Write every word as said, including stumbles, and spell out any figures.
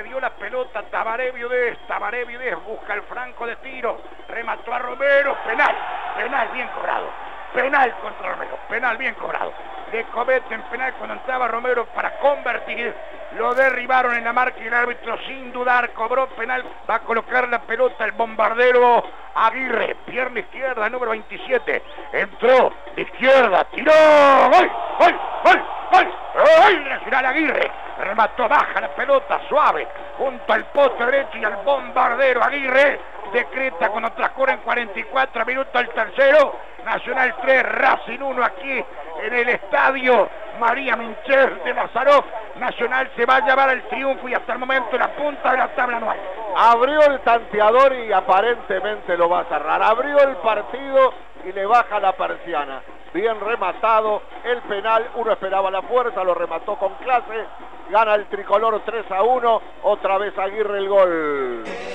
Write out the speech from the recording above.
perdió la pelota Tabaré Viudés, Tabaré Viudés busca el franco de tiro, remató a Romero, penal, penal bien cobrado, penal contra Romero, penal bien cobrado. Le cometen penal cuando entraba Romero para convertir, lo derribaron en la marca y el árbitro sin dudar cobró penal. Va a colocar la pelota el bombardero Aguirre, pierna izquierda, número veintisiete, entró de izquierda, tiró, ¡gol, gol, gol, gol! ¡Gol! Nacional Aguirre, remató, baja la pelota suave, junto al poste derecho y al bombardero Aguirre, decreta cuando transcurren cuarenta y cuatro minutos el tercero, Nacional tres, Racing uno aquí en el estadio María Mincher de Mazaroff. Nacional se va a llevar el triunfo y hasta el momento la punta de la tabla anual. Abrió el tanteador y aparentemente lo va a cerrar. Abrió el partido y le baja la persiana. Bien rematado el penal, uno esperaba la fuerza, lo remató con clase. Gana el tricolor tres a uno, otra vez Aguirre el gol.